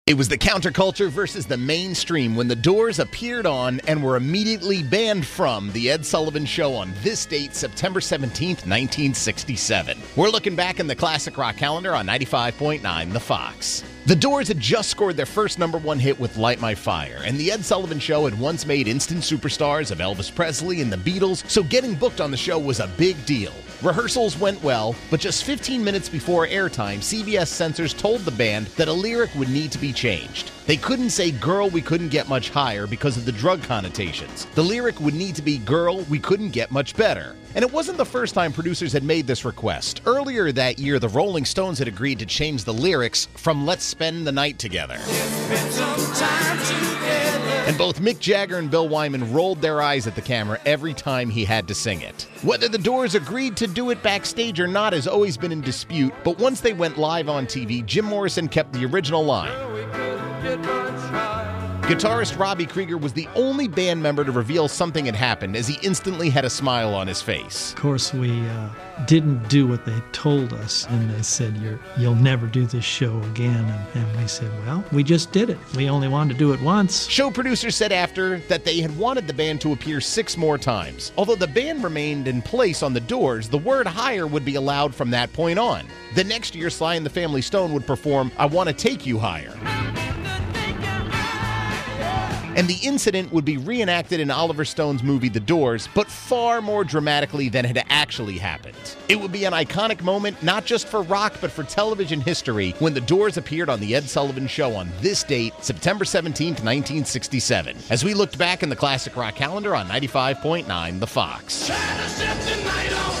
It was the counterculture versus the mainstream when the Doors appeared on and were immediately banned from The Ed Sullivan Show on this date, September 17th, 1967. We're looking back in the classic rock calendar on 95.9 The Fox. The Doors had just scored their first #1 hit with Light My Fire, and The Ed Sullivan Show had once made instant superstars of Elvis Presley and the Beatles, so getting booked on the show was a big deal. Rehearsals went well, but just 15 minutes before airtime, CBS censors told the band that a lyric would need to be changed. They couldn't say, "Girl, we couldn't get much higher," because of the drug connotations. The lyric would need to be, "Girl, we couldn't get much better." And it wasn't the first time producers had made this request. Earlier that year, the Rolling Stones had agreed to change the lyrics from "Let's Spend the Night Together." And both Mick Jagger and Bill Wyman rolled their eyes at the camera every time he had to sing it. Whether the Doors agreed to do it backstage or not has always been in dispute, but once they went live on TV, Jim Morrison kept the original line. Guitarist Robbie Krieger was the only band member to reveal something had happened, as he instantly had a smile on his face. Of course, we didn't do what they told us, and they said, you'll never do this show again. And we said, well, we just did it. We only wanted to do it once. Show producers said after that they had wanted the band to appear 6 more times. Although the band remained in place on the Doors, the word higher would be allowed from that point on. The next year, Sly and the Family Stone would perform I Want to Take You Higher. And the incident would be reenacted in Oliver Stone's movie The Doors, but far more dramatically than had actually happened. It would be an iconic moment, not just for rock, but for television history, when The Doors appeared on The Ed Sullivan Show on this date, September 17th, 1967. As we looked back in the classic rock calendar on 95.9 The Fox.